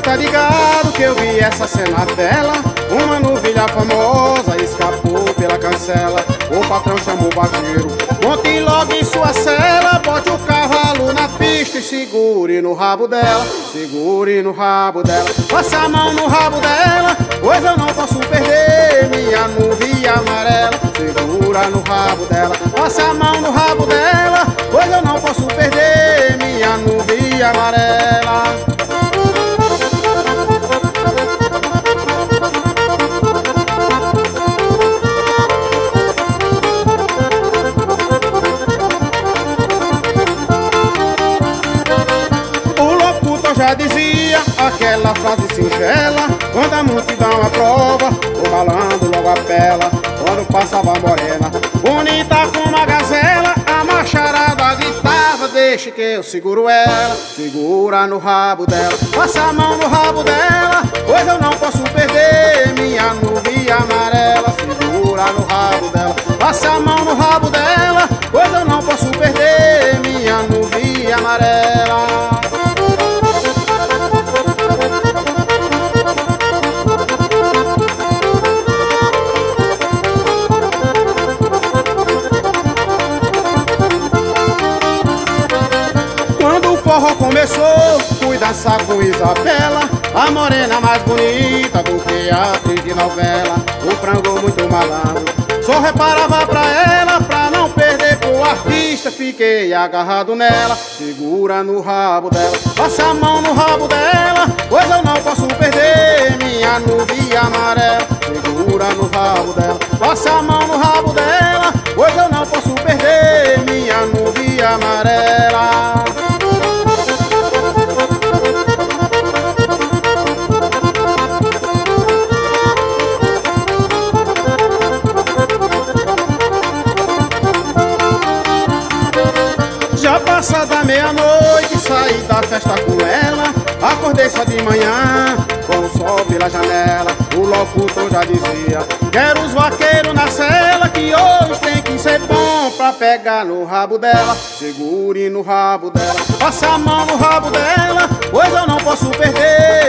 tá ligado que eu vi essa cena dela. Uma novilha famosa escapou pela cancela. O patrão chamou o vaqueiro: monte logo em sua cela, bote o cavalo na pista e segure no rabo dela. Segure no rabo dela, passa a mão no rabo dela, pois eu não posso perder minha novilha amarela. Segura no rabo dela, passa a mão no rabo dela, pois eu não posso perder minha novilha amarela. Já dizia aquela frase singela: quando a multidão aprova, o malandro logo apela. Quando passava a morena, bonita como a gazela, a macharada gritava: deixe que eu seguro ela. Segura no rabo dela, passa a mão no rabo dela, pois eu não posso perder minha novilha amarela. Segura no rabo dela, passa a mão no rabo dela, pois eu não posso perder minha novilha amarela. O forró começou, fui dançar com Isabela, a morena mais bonita do que a atriz de novela. O frango muito malandro, só reparava pra ela, pra não perder pro artista, fiquei agarrado nela. Segura no rabo dela, passa a mão no rabo dela, pois eu não posso perder minha novilha amarela. Segura no rabo dela, passa a mão no rabo dela, pois eu não posso perder minha novilha amarela. Já passada meia-noite, saí da festa com ela. Acordei só de manhã, com o sol pela janela. O locutor já dizia: quero os vaqueiros na cela, que hoje tem que ser bom pra pegar no rabo dela. Segure no rabo dela, passa a mão no rabo dela, pois eu não posso perder